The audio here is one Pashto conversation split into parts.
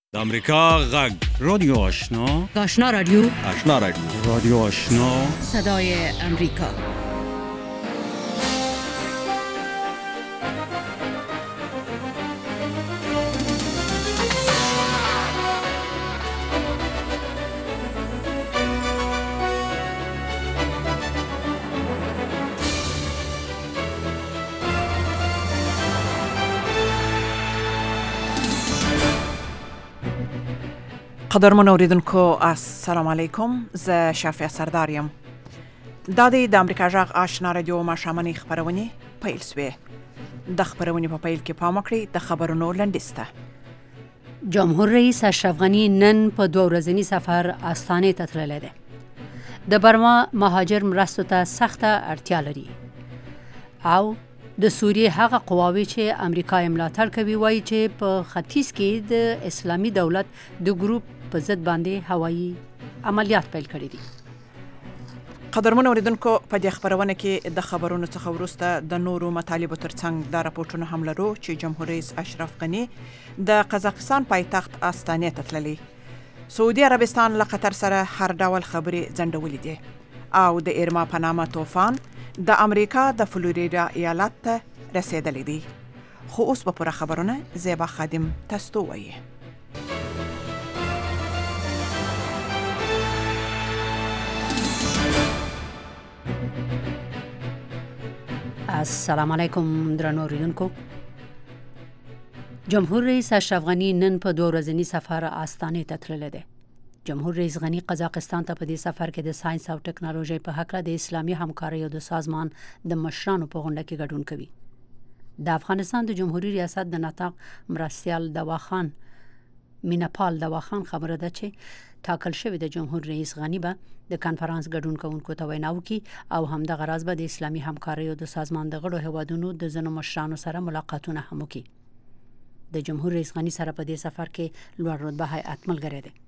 د امریکا غږ رادیو آشنا آشنا رادیو رادیو آشنا صدای امریکا. قدرمن اوریدونکو السلام علیکم. زه شافیه سرداریم. دا د امریکا غږ آشنا رادیو ماښامنۍ خپرونې پیل شوې. د خپرونې په پیل کې پام وکړئ د خبرونو لنډیسته. جمهور رئیس اشرف غنی نن په 2 ورځني سفر استانې ته تللی دی. د برما مهاجر مرستو ته سخته اړتیا لري او د سوریې هغه قواوې چې امریکا یې ملاتړ کوي وایي چې په ختیځ کې د اسلامي دولت د ګروپ په ضد باندې هوایي عملیات پیل کړي دي. قدرمن اوریدونکو په دې خپرونه کې د خبرونو څخه وروسته د نورو مطالبو ترڅنګ د راپورټونو هم لرو چې جمهور رئیس اشرف غنی د قزاقستان پایتخت استانې ته تللی. سعودي عربستان له قطر سره هر ډول خبرې ځنډولې دي او د ایرما په نامه طوفان د امریکا د فلوریدا ایالت ته رسیدلی دی. خو اوس به پوره خبرونه زیبا خادم تاسو وایي. السلام علیکم درنو اوریدونکو. جمهور رئیس اشرف غنی نن په 2 ورځني سفر استانې ته تللی دی. جمهور رئیس غنی قزاقستان ته په دې سفر کې د ساينس او ټکنالوژي په هکله د اسلامي همکارۍ او د سازمان د مشرانو په غونډه کې ګډون کوي. د افغانستان د جمهوریت ریاست د نطاق مرستیال دواخان میناپال دواخان خبره ده چې ټاکل شوی د جمهور رئیس غنی به د کانفرنس ګډون کوونکو ته وینا وکړي او همدغه راز به د اسلامي همکارۍ او د سازمان د غړو هیوادونو د ځینو مشرانو سره ملاقاتونه هم وکړي. د جمهور رئیس غنی سره په دې سفر کې لوړ رتبه هیئت ملګری دی.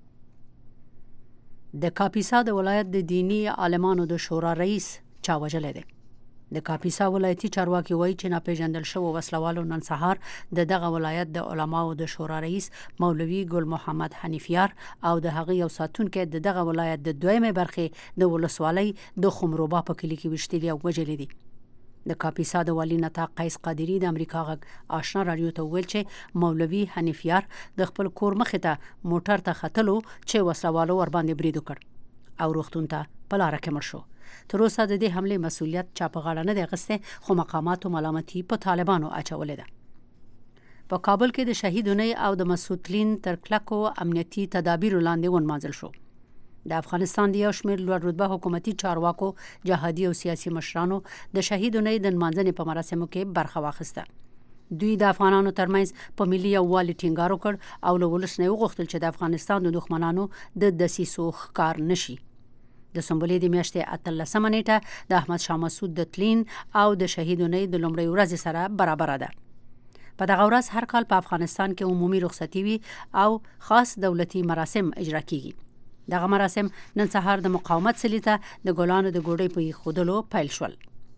د کاپیسا د ولایت د دینی عالمانو د شورا رئیس چا وژلی دی. د کاپیسا ولایتي چارواکي وایي چې ناپېژندل شوو وسلوالو نن سهار د دغه ولایت د علماو د شورا رئیس مولوي ګل محمد حنیفیار او د هغه یو ساتونکی د دغه ولایت د 2مې برخې د ولسوالۍ د خمروبا په کلي کې وشتلي او وژلي دي. د کاپیسا د والی نطاق قیس قادری د امریکا غږ آشنا رادیو ته ویل چې مولوي حنیفیار د خپل کور مخې ته موټر ته ختلو چې وسلوالو ور باندې برید وکړ او روغتون ته په لاره کې مړ شو. تر اوسه د دې حملې مسؤلیت چا په غاړه نه دی اخیستی خو مقاماتو ملامتي په طالبانو اچولې ده. په کابل کې د شهیدونی او د مسعودلین تر کلکو امنیتي تدابیرو لاندې ونمانځل شو. د افغانستان د یو شمېر لوړ رتبه حکومتي چارواکو جهادي او سیاسي مشرانو د شهیدونی د نمانځنې په مراسمو کې برخه واخیسته. دوی د افغانانو ترمنځ په ملي یووالي ټینګار وکړ او له ولس نه وغوښتل چې د افغانستان د دښمنانو د دسیسو ښکار نشي. د سنبلې د میاشتې 18 نیټه د احمد شاه مسعود د تلین او د شهیدونی د لومړۍ ورځې سره برابر ده. په دغه ورځ هر کال په افغانستان کې عمومي رخصتي وي او خاص دولتي مراسم اجرا کیږي. دغه مراسم نن سهار د مقاومت څلي ته د ګلانو د ګوډۍ په ایښودلو پیل شول.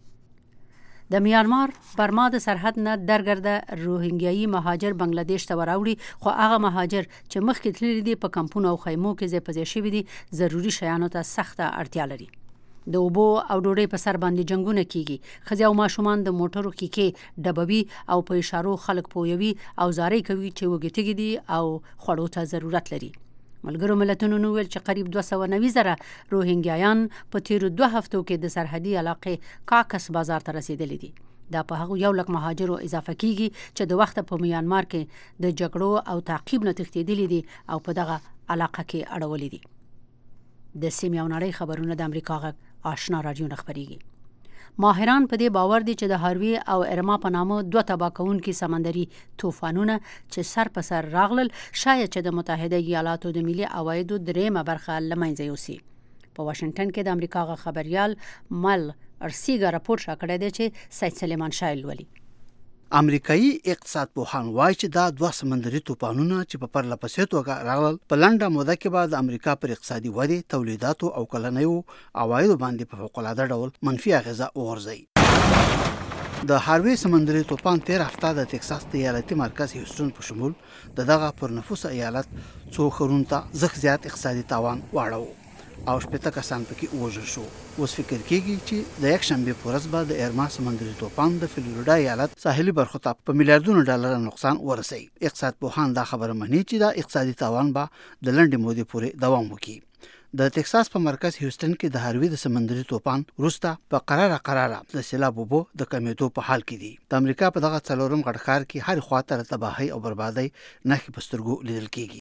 د میانمار برما د سرحد نه درګرده روهینګیایي مهاجر بنگلاديش ته وراوړي خو هغه مهاجر چې مخکې تللي دي په کمپونو او خیمو کې ځای په ځای شوي دي ضروري شیانو ته سخته اړتیا لري. د اوبو او ډوډۍ په سر باندې جنګونه کیږي. ښځې او ماشومان د موټرو کیکې ډبوي او په اشارو خلک پویوي او زارۍ کوي چې وږي تږي دي او خوړو ته ضرورت لري. ملګرو ملتونو نو ویل چې قریب 290,000 روهینګیایان په تیرو 2 هفتو کې د سرحدي علاقې کاکس بازار ته رسیدلي دي. دا په هغه 1 لک مهاجرو اضافه کیږي چې د وخت په میانمار کې د جګړو او تعقیب نه تښتېدلي دي او په دغه علاقه کې اړولي دي. د سیمې او نړۍ خبرونه د امریکا غږ آشنا رادیو نه خپرېږي. ماهران په دې باور دي چې د هاروی او ارما په نامه 2 تباه کوونکي سمندري طوفانونه چې سر په سر راغلل شاید چې د متحده ایالاتو د ملي عوایدو 3مه برخه له منځه یوسي. په واشنگټن کې د امریکا غږ خبريال مل ارسیګا راپور شاکړی دی چې سید سلیمان شاه لولي. امریکایي اقتصاد پوهان وایي چې دا 2 سمندري طوفانونه چې په پرله پسې توګه راغلل په لنډه موده کې به د امریکا پر اقتصادي ودې، تولیداتو او کلنیو عوایدو باندې په فوق العاده ډول منفي اغیزه وغورځوي. د هاروی سمندري طوفان 13 هفته د ټکساس د ایالتي مرکز هیوستن په شمول دغه پر نفوس ایالت څو خرون ته زخ زیات اقتصادي تاوان واړو او شپږ کسان پکې وژل شو. اوس فکر کیږي چې د یک شنبه په ورځ به د ایرما سمندري طوفان د فلوریدا ایالت ساحلي برخو ته په میلیارډونو ډالر نقصان ورسوي. اقتصاد پوهان دا خبره مني چې دا اقتصادي تاوان به د لنډې مودې پورې دوام وکړي. د ټکساس په مرکز هیوستن کې د هاروی د سمندري طوفان وروسته په قراره د سیلاب وبو د کمیدو په حال کې دي. د امریکا په دغه څلورم غړخار کې هر خواته تباہي او بربادي نښې په سترګو لیدل کیږي.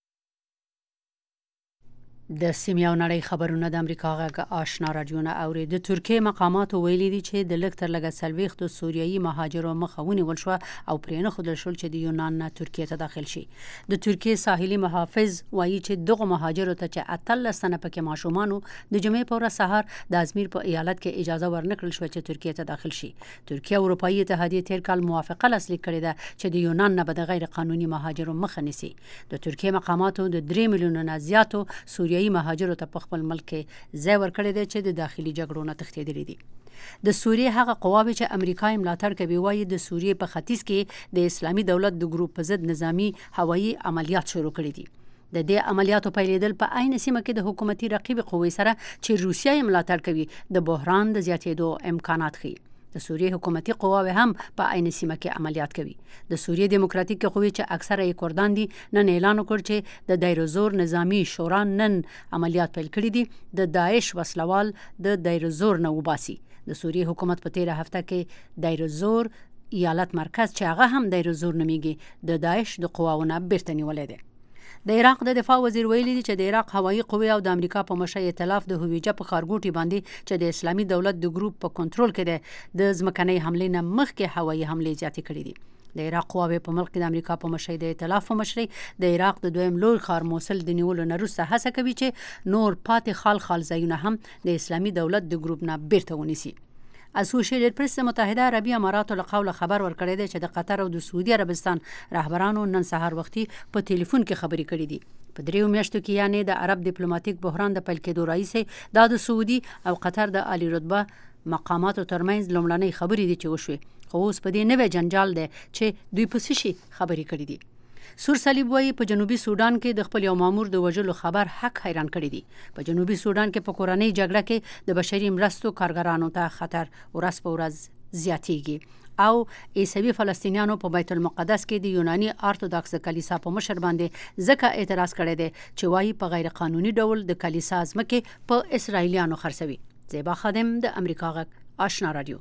د سیمه او نړۍ خبرونه د امریکا غږ آشنا رادیو نه اوري. د ترکیه مقاماتو ویلي دي چې د لږ تر لږه سلويخت سوریایي مهاجرو مخاوني ولشو او پرېنه خودل شول چې د یونان نه ترکیه ته داخل شي. د ترکیه ساحلي محافظ وایي چې دغه مهاجرو ته چې اتل سنه پکې ماشومانو د جمعې په ورځ سهار د ازمیر په ایالت کې اجازه ورنکړل شو چې ترکیه ته داخل شي. ترکیه اروپאי اتحادیه تیر کال موافقه لاسلیک کړې ده چې د یونان نه به د غیر قانوني مهاجرو مخه نیسي. د ترکیه مقاماتو د 3 میلیون نه زیاتو سوریایي مهاجرو ته په خپل ملک کې ځای ورکړی دی چې د داخلي جګړو نه تښتېدلي دي. د سوریې هغه قواوې چې امریکا یې ملاتړ کوي وایي د سوریې په ختیځ کې د اسلامي دولت د ګروپ په ضد نظامی هوایي عملیات شروع کړي دي. د دې عملیاتو پیلېدل په عین سیمه کې د حکومتي رقیب قوې سره چې روسیه یې ملاتړ کوي د بحران د زیاتېدو امکانات ښيي. د سوریې حکومتي قواوې هم په عین سیمه کې عملیات کوي. د سوریې دیموکراتیک قوې چې اکثره یې کردان دي نن اعلان وکړ چې د دایرزور نظامی شورا نن عملیات پیل کړي دي د داعش وسلوال د دایرزور نه وباسي. د سوریې حکومت په 13 هفته کې دایرزور ایالت مرکز چې هغه هم دایرزور نومیږي د داعش د قواونو بیرته نیولې ده. د عراق د دفاع وزیر ویلي دی چې د عراق هوایي قوې او د امریکا په مشر ائتلاف د هویجه په خارګوټي باندې چې د اسلامي دولت د ګروپ په کنټرول کې ده د ځمکنۍ حملې نه مخکې هوایي حملې زیاتې کړې دي. د عراق قواوې په ملک د امریکا په مشر د ائتلاف په مشرۍ د عراق د دویم لوی ښار موصل د نیولو نه وروسته هڅه کوي چې نور پاتې خال ځایونه هم د اسلامي دولت د ګروپ نه بیرته ونیسي. اسوسییټډ پریس د متحده عربي اماراتو له قوله خبر ورکړی دی چې د قطر او د سعودي عربستان رهبرانو نن سهار وختي په ټلیفون کې خبرې کړې دي. په 3 میاشتو کې یعنی د عرب ډیپلوماټیک بحران د پیل کېدو راځي د سعودي او قطر د عالی رتبه مقاماتو ترمنځ لومړنۍ خبرې دي چې وشوي. خو اوس په دې نوې جنجال دی چې دوی په څه شي خبرې کړې دي. سور صلیب وایي په جنوبي سودان کې د خپل یو مامور د وژلو خبر حق حیران کړی دی. په جنوبي سودان کې په کورنۍ جګړه کې د بشري مرستو کارګرانو ته خطر ورځ په ورځ زیاتېږي او عیسوي فلسطینیانو په بیت المقدس کې د یوناني ارتودکس کلیسا په مشر باندې ځکه اعتراض کړی دی چې وایي په غیر قانوني ډول د کلیسا ځمکې په اسرایلیانو خرڅوي. زیبا خادم د امریکا غږ آشنا رادیو.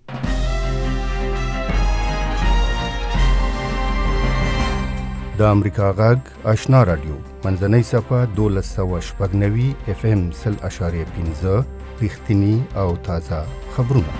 د امریکا غږ آشنا رادیو منځنۍ صفه 1290 اف ام 0.5 رښتینی او تازه خبرونه.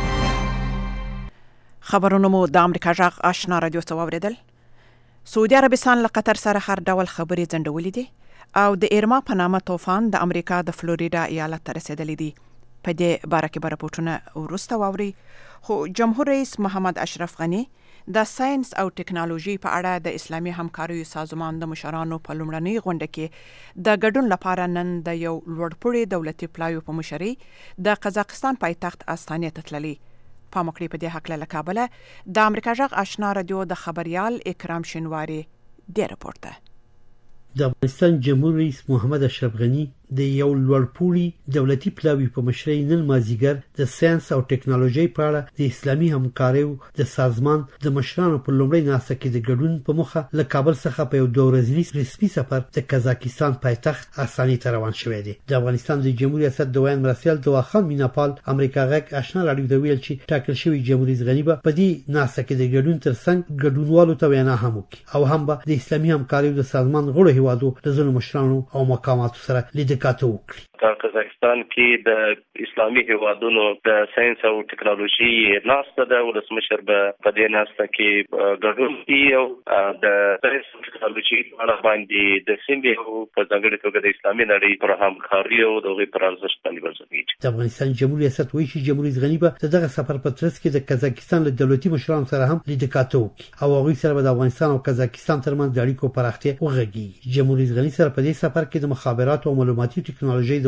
خبرونه مو د امریکا غږ آشنا رادیو څخه واوریدل. سعودي عربستان له قطر سره هر ډول خبرې ځنډولې دي او د ایرما په نامه طوفان د امریکا د فلوریدا ایالت ته رسیدلی دی. په دې باره کې راپورټونه وروسته واوري. خو جمهور رئیس محمد اشرف غنی د ساينس او ټکنالوژي په اړه د اسلامي همکاریو سازمان د مشرانو په لومړنۍ غونډه کې د ګډون لپاره نن د یو لوړپوړي دولتي پلاوي په مشرۍ د قزاقستان پایتخت استانې ته تللی. پام وکړئ په دې هکله له کابله د امریکا غږ آشنا رادیو د خبريال اکرام شینواری د راپورته. د افغانستان جمهور رئیس محمد اشرف غنی د یو لوړپوړي دولتي پلاوي په مشرۍ نن مازیګر د ساينس او ټکنالوژي په اړه د اسلامي همکاریو د سازمان د مشرانو په لومړۍ ناسته کې د ګډون په مخه له کابل څخه په یو 2 ورځني رسمي سفر د قزاقستان پایتخت استانې ته روان شوی دی. د افغانستان د جمهور ریاست د ویان مرستیال دواخان میناپال امریکا غږ آشنا رادیو د ویل چې ټاکل شوی جمهور رئیس غنی په دې ناسته کې د ګډون ترڅنګ ګډونوالو ته وینا هم وکړي او هم به د اسلامي همکاریو د سازمان غړو هیوادو د ځینو مشرانو او مقاماتو سره لیدل وکړي. قزاقستان کې د اسلامي هیوادونو د ساينس او ټکنالوژي ناسته د ولسمشر په دې ناسته کې ګډون کوي او د ساينس او ټکنالوژي په اړه باندې د سیمې او په ځانګړي توګه د اسلامي نړۍ پر همکاري او د غوښتنې پر ارزښت باندې ورزوي. د افغانستان جمهور ریاست وایي چې جمهور رئیس غنی به دغه سفر په ترڅ کې د قزاقستان له دولتي مشرانو سره هم لیدل وکړي او هغوی سره د افغانستان او قزاقستان ترمنځ د اړیکو پراختیا وغږیږي. جمهور رئیس غنی سره په دې سفر کې د مخابراتو او معلوماتي ټکنالوژي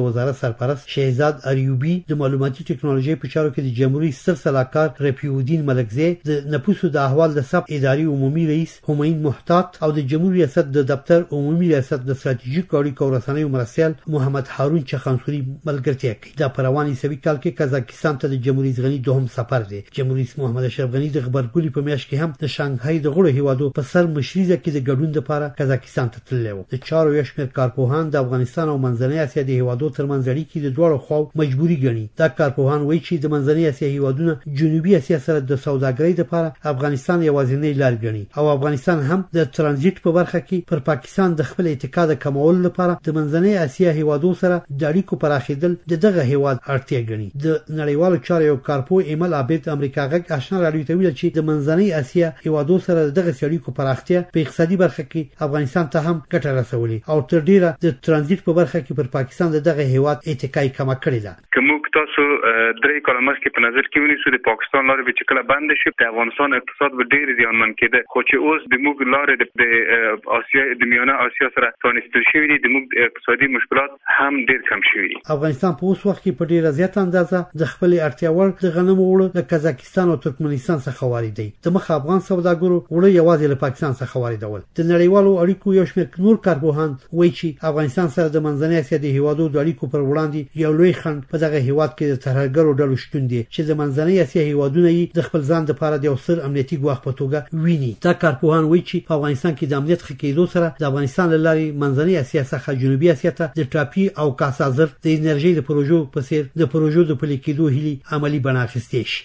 د وزارت سرپرست شهزاد اریوبی د معلوماتي ټکنالوژي په چارو کې د جمهوریت ستر سلاکار رفیع الدین ملکزی د نفوسو د احوال د ثبت اداري عمومي رئیس همین محتاط او د جمهوریت ریاست د دفتر عمومي ریاست د ستراتیژیک اړیکو او رسنیو مرستیال محمد هارون چخانسوري ملګرتیا کوي. دا پرواني سوي کال کې قزاقستان ته د جمهوریت غنی دوهم سفر دی. جمهوریت محمد اشرف غنی د خبرګولي په میاشت کې هم د شانګهای د غړو هیوادو په سر مشريزه کې د ګډون لپاره قزاقستان ته تللی و. د چارو یو شمېر کارپوهان د افغانستان او منځنۍ اسیا د هیوادو ترمنځ اړیکې د دوړو خواو مجبوري ګڼي. دا کارپوهان وایي چې د منځنۍ اسیا هیوادونه جنوبي اسیا سره د سوداګرۍ لپاره افغانستان یوازینی لار ګڼي او افغانستان هم د ترانزیت په برخه کې پر پاکستان د خپل اتکا د کمولو لپاره د منځنۍ اسیا هیوادو سره د اړیکو پراخېدل د دغه هیواد اړتیا ګڼي. د نړیوالو چارو یو کارپوه ایمل عابد امریکا غږ آشنا راډیو ته ویل چې د منځنۍ اسیا هیوادو سره دغه اړیکو پراختیا په اقتصادي برخه کې افغانستان ته هم ګټه رسولي او تر ډیره د ترانزیت په برخه کې پر پاکستان دغه هیواد اتکای کم کړی ده. کوم تاسو درې کاله مخکې په نظر کې ونیسو د پاکستان لارې به چې کله بند شي د افغانستان اقتصاد به ډیر زیانمن کېده، خو چې اوس د موږ لارې د اسیا د میانه اسیا سره پرانیستل شوې دي، د موږ اقتصادي مشکلات هم ډیر کم شوي. افغانستان په اوس وخت کې په ډیره زیاته اندازه د خپل اړتیا وړ د غنمو وړو د قزاقستان او ترکمنستان څخه واردوي. د مخ افغان سوداګرو وړو یوازې له پاکستان څخه واردول. د نړیوالو اړیکو یو شمېر نور کارپوهان وایي چې افغانستان سره د منځنۍ اسیا د هیوادو د اړیکو پر وړاندې یو لوی خنډ په دغه هیواد کې د ترهګرو ډلو شتون دی چې د منځنۍ اسیا هیوادونه یې د خپل ځان لپاره د یو ستر امنیتي ګواښ په توګه ویني. دا کارپوهان وایي چې په افغانستان کې د امنیت ښه کېدو سره د افغانستان له لارې منځنۍ اسیا څخه جنوبي اسیا ته د ټاپي او کاسازر د انرژي د پروژو په څیر د پروژو د پلي کېدو هیلې عملي بڼه اخیستې شي.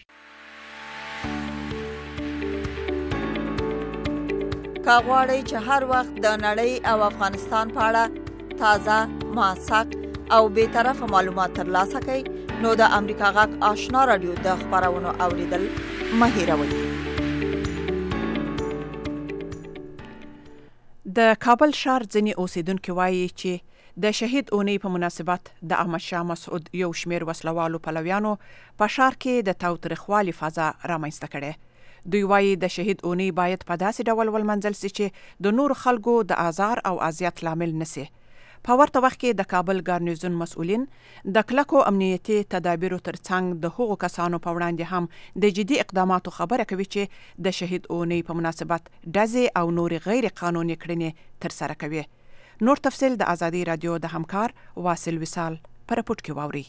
کاغواړی چې هر وخت د نړۍ او افغانستان په اړه تازه، موثق او بی‌طرفه معلومات ترلاسه کړئ نو د امریکا غږ آشنا رادیو د خبرونو اوریدل مه هېروئ. د کابل ښار ځینې اوسیدونکو وایي چې د شهید اونۍ په مناسبت د احمد شاه مسعود یو شمېر وسلوالو پلویانو په ښار کې د تاوتریخوالي فضا رامنځته کړې. دوی وایي د شهید اونۍ باید په داسې ډول ولمنځل سي چې د نور خلکو د آزار او اذیت لامل نشي. په ورته وخت کې د کابل ګارنیزون مسؤلین د کلکو امنیتي تدابیرو ترڅنګ د هغو کسانو په وړاندې هم د جدي اقداماتو خبره کوي چې د شهید اونۍ په مناسبت ډزې او نور غیر قانوني کړنې ترسره کوي. نور تفصیل د ازادي رادیو د همکار واصل وصال پر راپورټ کې واوري.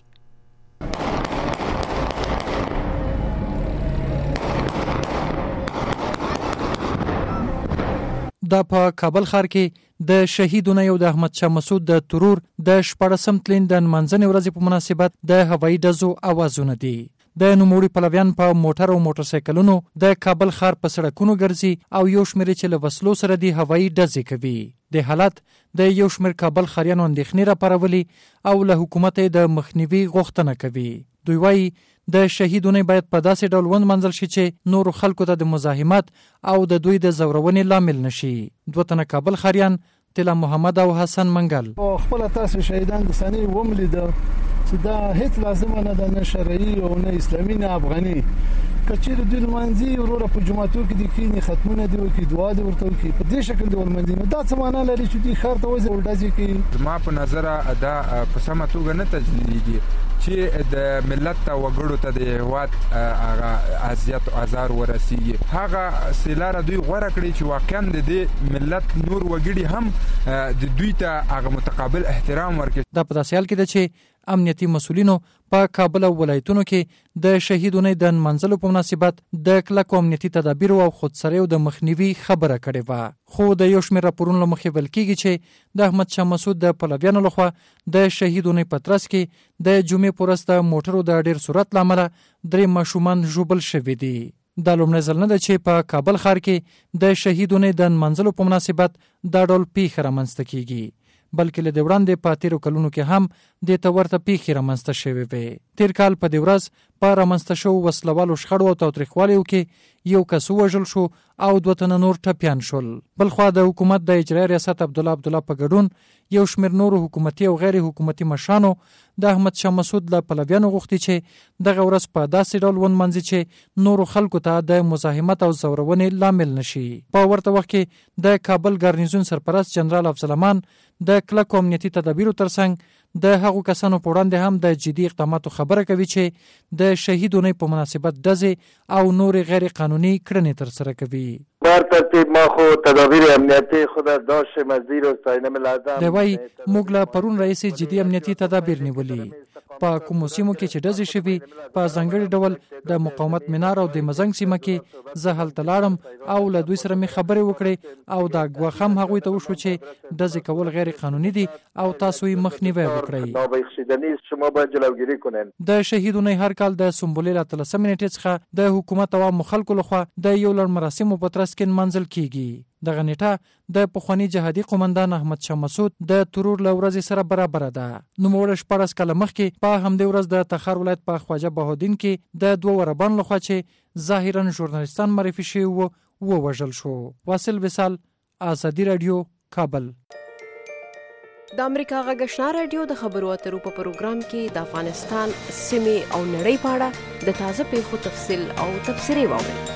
دا په کابل ښار کې د شهیدونو یو د احمد شاه مسعود د ترور د 14 تلین د منځنۍ ورځې په مناسبت د هوایي ډزو اوازونه دي. د نوموړي پلویان په موټر او موټر سایکلونو د کابل ښار په سړکونو ګرځي او یو شمېر چې له وسلو سره د هوایي ډزې کوي. د حالت د یو شمېر کابل ښاریانو اندېښنې راپارولي او له حکومت د مخنیوي غوښتنه کوي. دوی وایي د شهیدونو باید په داسې ډول ومنځل شي چې نور خلکو ته د مزاحمت او د دوی د زورونې لامل نشي. دوه تنه کابل ښاریان طلا محمد او حسن منګل خپل تاسو شهیدان د سنې وملید چې دا هیڅ لازمه نه ده، نه شرعي او نه اسلامي نه افغاني. کچیر د منځي وروره په جمعاتو کې د کینی ختمونه دی او کې دعا دی ورته کې په دې شکل دی ولمنځي. دا څه معنی لري چې د خار ته وځي ولډازي کې ما په نظر ادا په سمه توګه نه تجلیږي چې د ملت او وګړو ته د هواد هغه اذیت او آزار ورسیږي. هغه سیلاره دوی غوړه کړی چې واقعا د ملت نور وګړي هم د دوی ته هغه متقابل احترام ورکړي. دا په داسې حال کې ده چې امنیتي مسؤلینو په کابل او ولایتونو کې د شهیدونو د منځلو په مناسبت د کلکو امنیتي تدابیرو او خودسریو د مخنیوي خبره کړې وه. خو د یو شمېر راپورونو له مخې ویل کېږي چې د احمد شاه مسعود د پلویانو لخوا د شهیدونو په ترڅ کې د جمعې په ورځ د موټرو د ډېر سرعت له امله 3 ماشومان ژوبل شوي دي. دا لومړی ځل نه ده چې په کابل ښار کې د شهیدونو د منځلو په مناسبت دا ډول پیښې رامنځته کېږي، بلکې له دې وړاندې په تیرو کلونو کې هم دې ته ورته پیښې رامنځته شوې وې. تیر کال په دې ورځ په رامنځته شوو وسلوالو شخړو او تاوتریخوالیو کې یو کس ووژل شو او 2 تنه نور ټپیان شول. بلخوا د حکومت د اجرایي ریاست عبدالله په ګډون یو شمېر نورو حکومتي او غیر حکومتي مشرانو د احمد شاه مسعود له پلویانو غوښتي چې دغه ورځ په داسې ډول ونمنځي چې نورو خلکو ته د مزاحمت او زورونې لامل نشي. په ورته وخت کې د کابل ګارنیزون سرپرست جنرال افضل امان د کلکو امنیتي تدابیرو ترڅنګ د هغو کسانو په وړاندې هم د جدي اقداماتو خبره کوي چې د شهیدونې په مناسبت ډزې او نور غیر قانوني کړنې ترسره کوي. بر ترتیب ما خو تدابیر امنیتی خود داشتیم از زیر ساینه ملازم دی وای موږ له پرون رئیس جدي امنیتي تدابیر نیولي په کومو سیمو کې چې ډزې شوي په ځانګړي ډول د مقاومت منار او د مزنګ سیمه کې زه هلته لاړم او له دوی سره مې خبرې وکړې او دا ګواښ هم هغوی ته وشو چې ډزې کول غیر قانوني دي او تاسو یې مخنیوی وکړئ. شما باید جلوگیری کنین. د شهیدونې هر کال د سنبلې له 13 نیټې څخه د حکومت او خلکو لخوا د یو لړ مراسمو په ترڅ کې منځل کیږي. دغه نیټه د پخوانی جهادي قومندان احمد شاه مسعود د ترور له ورځې سره برابر ده. نوموړی 14 کاله مخکې په همدې ورځ د تخار ولایت په خواجه بهاودین کې د دوه وربان لخوا چې ظاهرا ژورنالیستان معرفي شوي وو ووژل شو. واصل وصال، ازادي رادیو، کابل. د امریکا غږ آشنا رادیو د خبرو اترو په پروګرام کې د افغانستان سیمې او نړۍ په اړه د تازه پیښو تفصیل او تبصرې واورئ.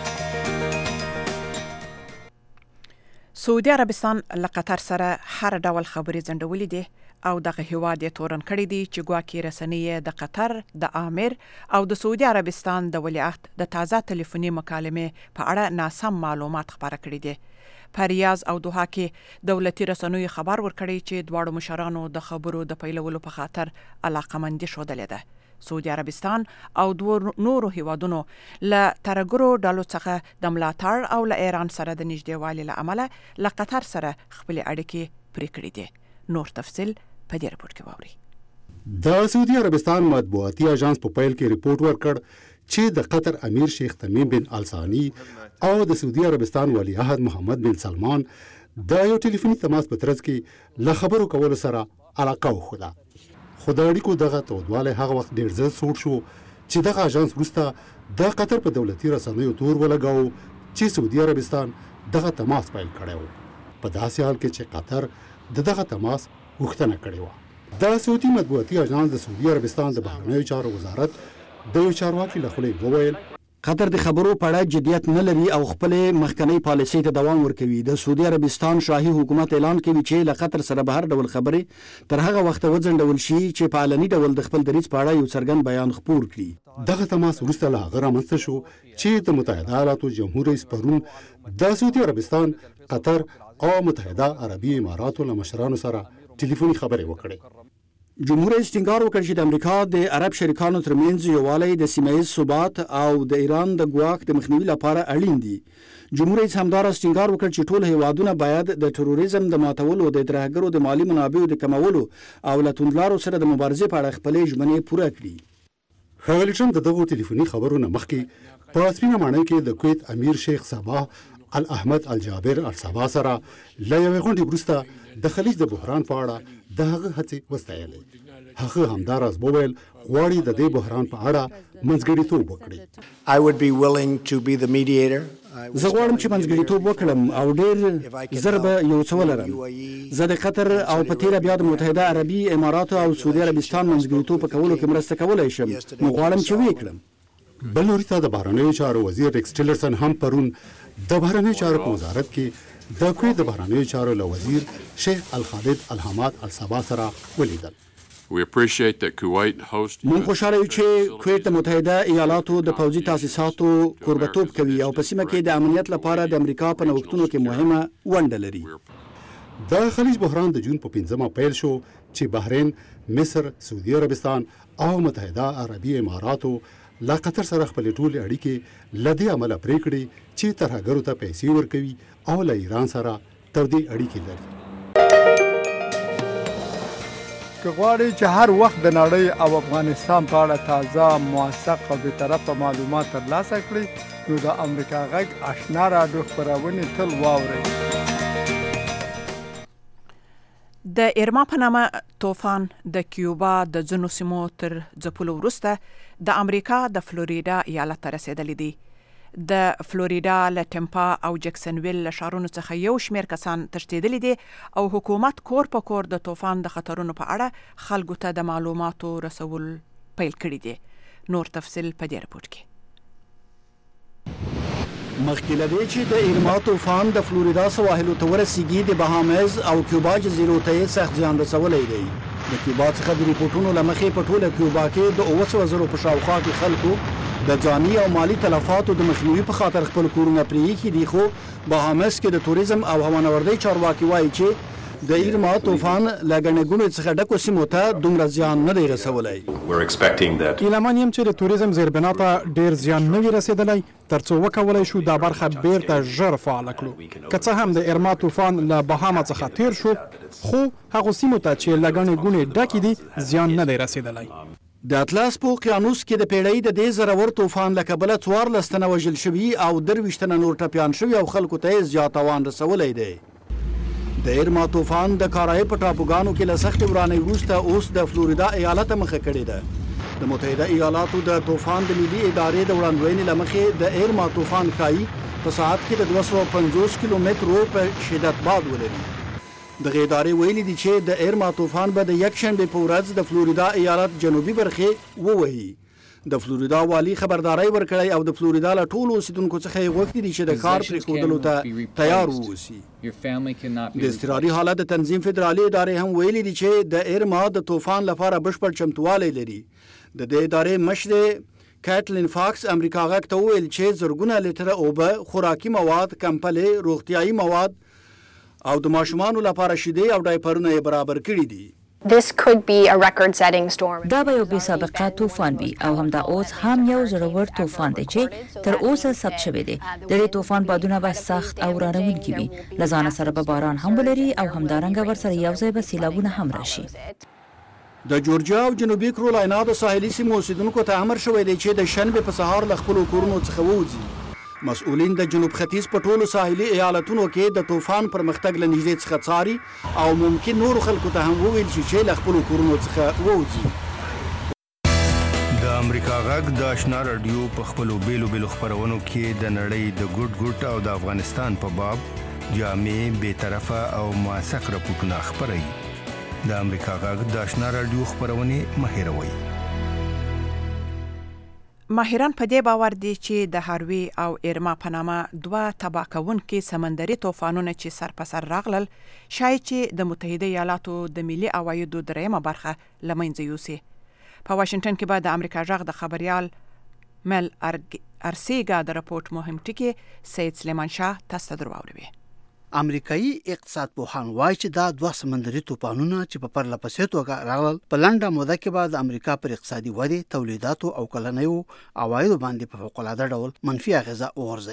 سعودي عربستان له قطر سره هر ډول خبرې ځنډولې دي او دغه هیواد یې تورن کړی دی چې ګواکې رسنۍ د قطر د امیر او د سعودي عربستان د ولیعهد د تازه ټلیفوني مکالمې په اړه ناسم معلومات خپاره کړي دي. په ریاض او دوحه کې دولتي رسنیو خبر ورکړی چې دواړو مشرانو د خبرو د پیلولو په خاطر علاقمندي ښودلې ده. سعودي عربستان او دوه نورو هیوادونو له ترګرو ډلو څخه د ملاتړ او له ایران سره د نږدېوالي له امله له قطر سره خپل اړیکې پرې کړې دي. نور تفصیل په دې رپورټ کې واورئ. د سعودي عربستان مطبوعاتي اژانس په پیل کې رپورټ ورکړ چې د قطر امیر شیخ تمیم بن الثانی او د سعودي عربستان ولیعهد محمد بن سلمان د یو ټلیفوني تماس په ترڅ کې له خبرو کولو سره علاقه وښوده. خو د اړیکو دغه تودوالی هغه وخت ډېر زر سوړ شو چې دغه اژانس وروسته د قطر په دولتي رسنیو تور ولګاوه چې سعودي عربستان دغه تماس پیل کړی و، په داسې حال کې چې قطر دغه تماس غوښتنه کړې وه. د سعودي مطبوعاتي اژانس د سعودي عربستان د بهرنیو چارو وزارت د یو چارواکي له خولې وویل قطر د خبرو په اړه جدیت نه لري او خپل مخکنی پالیسۍ ته دوام ورکوي. د سعودي عربستان شاهي حکومت اعلان کوي چې له قطر سره به هر ډول خبرې تر هغه وخته وځنډول شي چې په علني ډول د خپل دریځ په اړه یو څرګند بیان خپور کړي. دغه تماس وروسته له هغه رامنځته شو چې د متحده ایالاتو جمهور رئیس پرون د سعودي عربستان، قطر او متحده عربي اماراتو له مشرانو سره ټلیفوني خبرې وکړې. جمهور رئیس ټینګار وکړ چې د امریکا د عرب شریکانو ترمنځ یووالی د سیمه ییز ثبات او د ایران د ګواښ د مخنیوي لپاره اړین دي. جمهور رئیس همداراز ټینګار وکړ چې ټول هیوادونه باید د تروریزم د ماتولو، د ترهګرو د مالی منابعو د کمولو او له توندلارو سره د مبارزې په اړه خپلې ژمنې پوره کړي. ښاغلي ټرمپ د دغو ټلیفوني خبرو نه مخکې په سپینه ماڼۍ کې د کویت امیر شیخ صباح الاحمد الجابر الصباح سره له یوې غونډې وروسته د خلیج د بحران په اړه د هغه هڅې وستایلې. هغه همداراز وویل غواړي د دې بحران په اړه منځګړیتوب وکړي. زه غواړم چې منځګړیتوب وکړم او ډېر زر به یو څه ولرم. زه د قطر او په تیره بیا د متحده عربي اماراتو او سعودي عربستان منځګړیتوب په کولو کې مرسته کولی شم. نو غواړم چې ویې کړم. بل لوري ته د بهرنیو چارو وزیر ریکس ټیلرسن هم پرون د بهرنیو چارو په وزارت کې د کویت د بهرنیو چارو له وزیر شیخ الخالد الحماد الصباح سره ولیدل. مونږ خوشاله یو چې کویت د متحده ایالاتو د پوځي تاسیساتو کوربتوب کوي او په سیمه کې د امنیت لپاره د امریکا په نوښتونو کې مهمه ونډه لري. د خلیج بحران د جون په 5مه پیل شو چې بحرین، مصر، سعودي عربستان او متحده عربي اماراتو له قطر سره خپل ټول اړیکې له دې عمله پرې کړې چې ترهګرو ته پیسې ورکوي او له ایران سره تودې اړیکې لري. که غواړئ چې هر وخت د نړۍ او افغانستان په اړه تازه، موثق او بېطرفه معلومات ترلاسه کړئ نو د امریکا غږ آشنا راډیو خپرونې تل واورئ. د ایرما په نامه طوفان د کیوبا د ځینو سیمو تر ځپلو وروسته د امریکا د فلوریډا ایالت ته رسېدلی دی. د فلوریډا له ټمپا او جکسنویل له ښارونو څخه یو شمېر کسان تښتېدلي دي او حکومت کور په کور د طوفان د خطرونو په اړه خلکو ته د معلوماتو رسول پیل کړي دي. نور تفصیل په دې رپورټ کې. مخکې له دې چې د ایرما طوفان د فلوریډا سواحلو ته ورسیږي، د بهامز او کیوبا جزیرو ته یې سخت زیان رسولی دی. د کیوبا څخه د ریپورتونو له مخې په ټوله کیوبا کې د 200,000 په شاوخوا کې خلکو د ځاني او مالی تلفاتو د مخنیوي په خاطر خپل کورونه پرېښي دي، خو بهامس کې د توریزم او هوانوردۍ چارواکي وایي چې د ایرما طوفان له ګڼې ګوڼې څخه ډکو سیمو ته دومره زیان نه دی رسولی. ایلمان یم چې د توریزم زیربنا ته ډېر زیان نه وي رسېدلی تر څو وکولی شو دا برخه بیرته ژر فعاله کړو. که څه هم د ایرما طوفان له بهاما څخه تیر شو، خو هغو سیمو ته چې له ګڼې ګوڼې ډکې دي زیان نه دی رسېدلی. د اطلس په اقیانوس کې د پیړۍ د دې زورور طوفان له کبله 14 تنه وژل شوي او 23 تنه نور ټپیان شوي او خلکو ته یې زیات تاوان رسولی دی. د ایرما طوفان د کارایب په ټاپوګانو کې له سختې ورانۍ وروسته اوس د فلوریدا ایالت مخه کړې ده. د متحده ایالاتو د طوفان د ملي ادارې د وړاندوینې له مخې د ایرما طوفان ښایي په ساعت کې د 250 کیلومترو په شدت باد ولري. دغه ادارې ویلي دي چې د ایرما طوفان به د یکشنبې په ورځ د فلوریدا ایالت جنوبي برخې ووهي. د فلوریدا والی خبرداري ورکړی او د فلوریدا له ټولو اوسیدونکو څخه یې غوښتي دي چې د ښار پرېښودلو ته تیار واوسي. د اضطراري حالت د تنظیم فدرالي ادارې هم ویلي دي چې د ایرما د طوفان لپاره بشپړ چمتووالی لري. د دې ادارې مشر کیټلین فاکس امریکا غږ ته وویل چې زرګونه لیټره اوبه، خوراکي مواد، کمپلې، روغتیایي مواد او د ماشومانو لپاره شیدې او ډایپرونه یې برابر کړي دي. This could be a record-setting storm. دا به یو بې سابقه طوفان وي او همدا اوس هم یو زړور طوفان دی چې تر اوسه ثبت شوی دی. د دې طوفان بادونه به سخت او رانونکي وي، له ځانه سره به باران هم ولري او همدارنګه ورسره یو ځای به سیلابونه هم راشي. د جورجیا او جنوبي کرولاینا د ساحلي سیمو اوسیدونکو ته امر شوی دی چې د شنبې په سهار له خپلو کورونو څخه ووځي. مسؤلین د جنوب ختیځ په ټولو ساحلي ایالتونو کې د طوفان پرمختګ له نږدې څخه څاري او ممکن نورو خلکو ته هم وویل شي چې له خپلو کورونو څخه ووځي. د امریکا غږ د آشنا رادیو په خپلو بیلو خپرونو کې د نړۍ د ګډ او د افغانستان په باب جامع، بیطرفه او موثق راپورټونه خپروي. د امریکا غږ د آشنا رادیو خپرونې مه هېروئ. ماهران په دې باور دي چې د هاروی او ایرما په نامه دوه تباه کوونکي سمندري طوفانونه چې سر په سر راغلل شاید چې د متحده ایالاتو د ملي عوایدو دریمه برخه له منځه یوسي. په واشنگټن کې به د امریکا غږ د خبريال مل ارسیګا د راپورټ مهم ټکی سید سلیمان شاه تاسو ته دروړوي. امریکایي اقتصاد پوهان وایي چې دا دوه سمندري طوفانونه چې په پرله پسې توګه راغلل په لنډه موده کې به د امریکا پر اقتصادي ودې، تولیداتو او کلنیو عوایدو باندې په فوق‌العاده ډول منفي اغیزه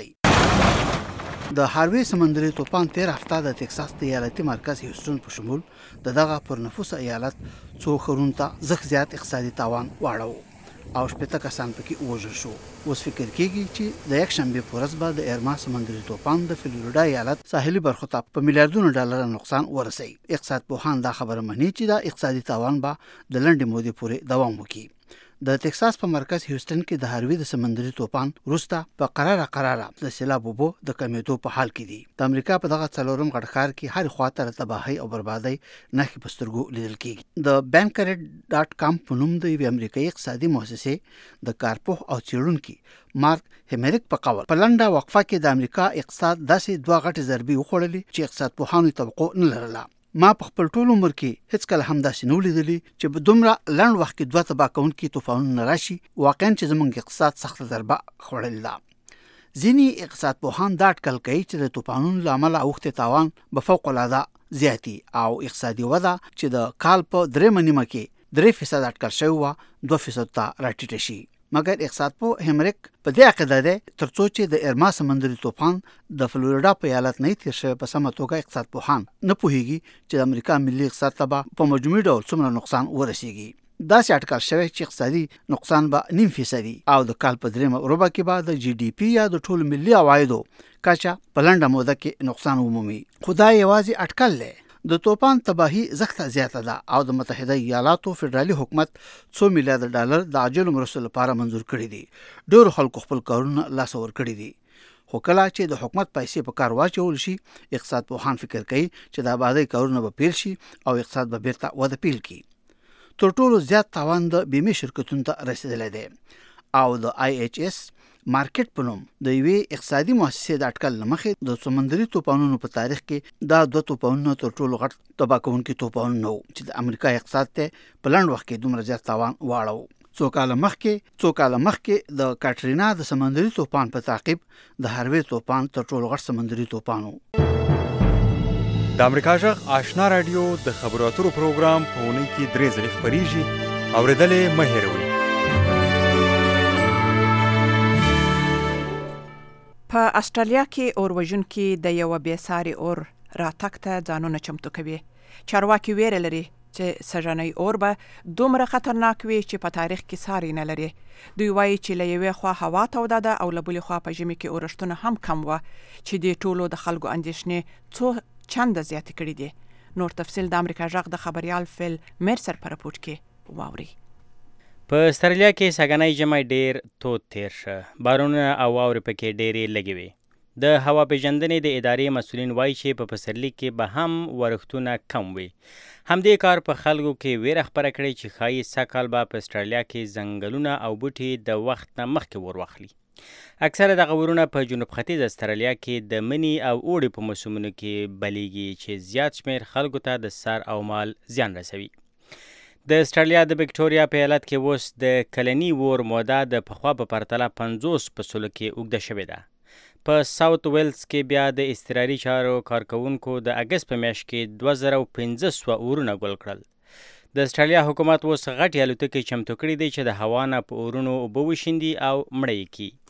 وغورځوي. د هاروی سمندري طوفان تیر هفته د ټکساس د ایالتي مرکز هیوستن په شمول دغه پر نفوس ایالت څو ښارونو ته زخ زیات اقتصادي تاوان واړو او شپږ کسان پکې وژل شو. اوس فکر کېږي چې د یکشنبې په ورځ به د ایرما سمندري طوفان د فلوریدا ایالت ساحلي برخو ته په میلیارډونو ډالر نقصان ورسوي. اقتصاد پوهان دا خبره مني چې دا اقتصادي تاوان به د لنډې مودې پورې دوام وکړي. د ټکساس په مرکز هیوستن کې د هاروی د سمندري طوفان وروسته په قراره د سیلاب اوبو د کمیدو په حال کې دي. د امریکا په دغه څلورم غټ ښار کې هر خواته تباہي او بربادي نښې په سترګو لیدل کېږي. د bankrate.com په نوم د یوې امریکایي اقتصادي مؤسسې د کارپوه او څېړونکي مارک هیمریک په قول په لنډه وقفه کې د امریکا اقتصاد داسې دوه غټې ضربې وخوړلې چې اقتصاد پوهانو توقع نه لرله. ما په خپل ټول عمر کې هیڅ کله هم داسې نه ولیدلی چې په دومره لنډ وخت کې دوه تباه کوونکي طوفانونه راشي. واقعا چې زموږ اقتصاد سخته ضربه خوړلې ده. ځینې اقتصاد پوهان دا اټکل کوي چې د طوفانونو له امله اوښتې تاوان به فوق‌العاده زیاتي او اقتصادي وده چې د کال په درېیمه نیمه کې 3% اټکل شوې وه 2% ته راټیټه شي. مګر اقتصاد پوه هیمریک په دې عقیده دی ترڅو چې د ایرما سمندري طوفان د فلوریدا په ایالت نه تیر شوی په سمه توګه اقتصاد پوهان نه پوهیږي چې د امریکا ملي اقتصاد ته په مجموعي ډول څومره نقصان ورسیږي. داسې اټکل شوی چې اقتصادي نقصان به 9% او د کال په درېیمه ربع کې به د GDP یا د ټول ملي عوایدو کچه په لنډه موده کې نقصان ومومي. خو دا یوازې اټکل دی. د طوفان تباہي زخته زیاته ده او د متحده ایالاتو فدرالي حکومت 200 میلیارډ ډالر د عاجل مرستو لپاره منظور کړي دي. ډېر خلکو خپل کارونه لاس ور کړي دي. خو کله چې د حکومت پیسې په کار واچول شي اقتصاد پوهان فکر کوي چې د آبادی کارونه به پیل شي او اقتصاد به بیرته وده پیل کړي. تر ټولو زیات تاوان د بیمه شرکتونو ته رسیدلی دی او د IHS مارکیټ په نوم د یوې اقتصادي مؤسسې د اټکل لمخې د سمندري طوفانونو په تاریخ کې دا 2 طوفانونه تر ټولو غټ تباہ کوونکي طوفانونه وو چې د امریکا اقتصاد ته په لنډ وخت کې دومره زیات تاوان واړو. څو کاله مخکې د کاترینا د سمندري طوفان په تعقیب د هاروی طوفان تر ټولو غټ سمندري طوفان وو. د امریکا جغ آشنا رادیو د خبرو اترو پروګرام په اونۍ کې 3 ځلې خبريږي. اوریدلې مه هېروئ. په استرالیا کې اوروژونکي د یو بیساري اور راتګ ته ځانونه چمتو کوي. چارواکي ویره لري چې سږنی اور به دومره خطرناک وي چې په تاریخ کې ساری نه لري. دوی وایي چې له یوې خوا هوا توده ده او له بلې خوا په ژمي کې اورښتونه هم کم وه چې د ټولو د خلکو اندېښنې څو چنده زیاتې کړي دي. نور تفصیل د امریکا جغ د خبريال فل مرسر په رپورټ کې واوري. په استرالیا کې سږنی ژمی ډیر تود تیر شه. بارونونه او واورې پکې ډیرې لږې وې. د هوا پیژندنې د ادارې مسؤلین وایي چې په پسرلي کې به هم ورښتونه کم وي. همدې کار په خلکو کې ویره خپره کړې چې ښایي سږکال به په استرالیا کې ځنګلونه او بوټي د وخت نه مخکې ور واخلي. اکثره دغه ورونه په جنوب ختیځ استرالیا کې د مني او اوړي په موسمونو کې بلیږي چې زیات شمیر خلکو ته د سر او مال زیان رسوي. د استرالیا د وکټوریا په ایالت کې اوس د کلني ور موده د پخوا په پرتله 50% کې اوږده شوې ده. په ساوث ویلز کې بیا د اضطراري چارو کارکونکو د اګست په میاشت کې 2500 اورونه ګل کړل. د استرالیا حکومت اوس غټې الوتکې چمتو کړي دي چې د هوا نه په اورونو اوبه وشیندي او مړه یې کړي.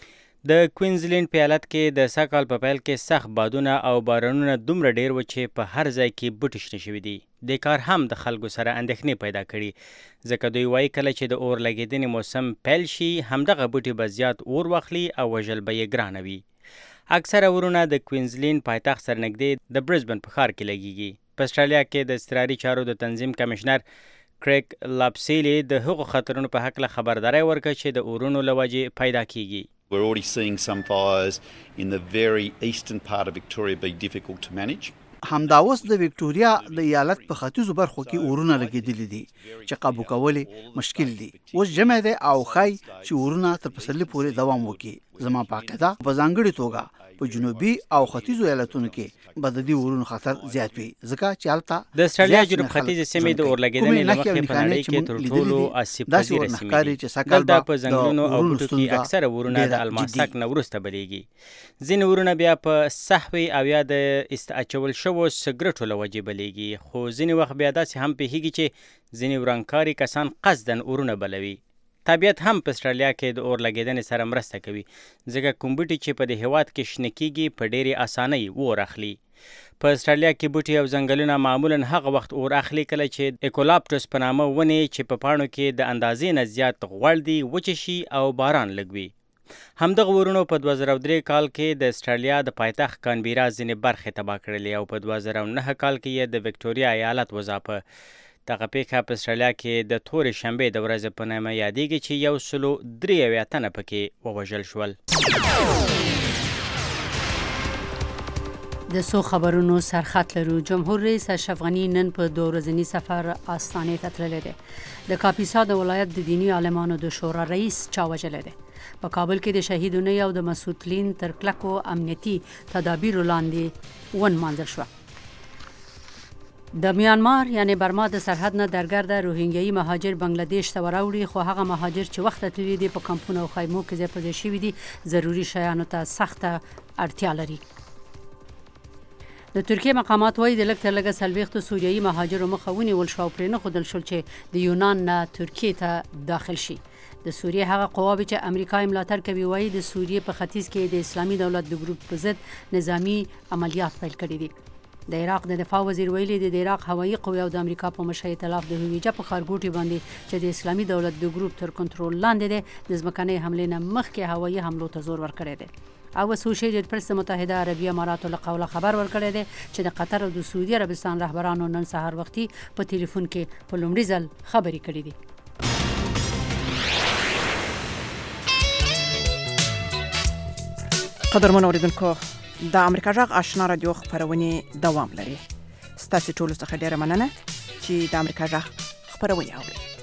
د کوینزلینډ په ایالت کې د سږکال په پیل کې سخت بادونه او بارانونه دومره ډیر و چې په هر ځای کې بوټي شنه شوي دي. د کار هم د خلکو سره اندېښنې پیدا کړي ځکه دوی وایي کله چې د اور لګېدنې موسم پیل شي همدغه بوټي به زیات اور واخلي او وژل به یې ګرانه وي. اکثره اورونه د کوینزلینډ پایتخت سره نږدې د برزبن په ښار کې لګېږي. په استرالیا کې د اضطراري چارو د تنظیم کمشنر کریګ لاپسیلی د هغو خطرونو په هکله خبرداری ورکړه چې د اورونو له وجې پیدا کیږي. We're already seeing some fires in the very eastern part of Victoria be difficult to manage. همدا اوس د وکټوریا د ایالت په ختیځو برخو کې اورونه لګېدلي دي چې قابو کول مشکل دي. اوس جمع ده او خای چې اورونه تر پسرلي پورې دوام وکړي. زما په عقیده په ځانګړي توګه په جنوبي او ختیځو ایالتونو کې به د دې اورونو خطر زیات وي ځکه چې هلته د استرالیا جنوب ختیځ سیمې د اور لګېدنې له مخې په نړۍ کې تر ټولو آسیب پذیره سیمې دي. دلته په ځنګلونو او بوټو کې اکثره اورونه د الماسک نه وروسته بلیږي. ځینې اورونه بیا په سهوي او یا د اچول شوو سګرټو له وجې بلیږي. خو ځینې وخت بیا داسې هم پېښېږي چې ځینې ورانکاري کسان قصدن اورونه بلوي. طبیعت هم په استرالیا کې د اور لګېدنې سره مرسته کوي ځکه کوم بوټي چې په دې هېواد کې شنه کېږي په ډېرې اسانۍ اور اخلي. په استرالیا کې بوټي او ځنګلونه معمولا هغه وخت اور اخلي کله چې ایکولاپټوس په نامه ونې چې په پاڼو کې د اندازې نه زیات غوړ دي وچې شي او باران لږ وي. همدغه ورونو په 2003 کال کې د استرالیا د پایتخت کانبیرا ځینې برخې تباه کړلې او په 2009 کال کې یې د وکټوریا ایالت وځاپه. دغه پیښه په استرالیا کې د تورې شنبې د ورځې په نامه یادېږي چې 103 تنه پکې ووژل شول. د سو خبرونو سرخط لرو. جمهور رئیس اشرف غنی نن په 2 ورځني سفر آستانې ته تللی دی. د کاپیسا د ولایت د دینی عالمانو د شورا رئیس چا وژلی دی. په کابل کې د شهیدونو او د مسعودلین تر کلکو امنیتي تدابیرو لاندې ونمانځل شوه. د میانمار یعنی برما د سرحد نه درګرده روهینګیایي مهاجر بنگلاديش ته وراوړي خو هغه مهاجر چې وخت تللی دي په کمپونو او خیمو کې ځای پر ځای شوي دي ضروري شیانو ته سخته اړتیا لري. د ترکیه مقامات وایي د لږ تر لږه 40 سوریایي مهاجرو مخه ونیول شو او پرې نه ښودل شول چې د یونان نه ترکیې ته داخل شي. د سوریې هغه قواوې چې امریکا یې ملاتړ کوي وایي د سوریې په ختیځ کې د اسلامي دولت د ګروپ په ضد نظامی عملیات پیل کړي دي. د عراق د دفاع وزیر ویلي دی د عراق هوایي قوې او د امریکا په مشهي ائتلاف د هویجه په ښارګوټي باندې چې د اسلامي دولت د ګروپ تر کنټرول لاندې دی د ځمکنۍ حملې نه مخکې هوایي حملو ته زور ورکړی دی. او اسوسییټډ پریس د متحده عربي اماراتو له قوله خبر ورکړی دی چې د قطر او د سعودي عربستان رهبرانو نن سهار وختي په ټلیفون کې په لومړي ځل خبرې کړې دي. قدرمن اوریدونکو د امریکا جغ آشنا رادیو خبرونه دوام لري. ستاسو ټول څخه ډیره مننه چې د امریکا جغ خبرونه اورئ.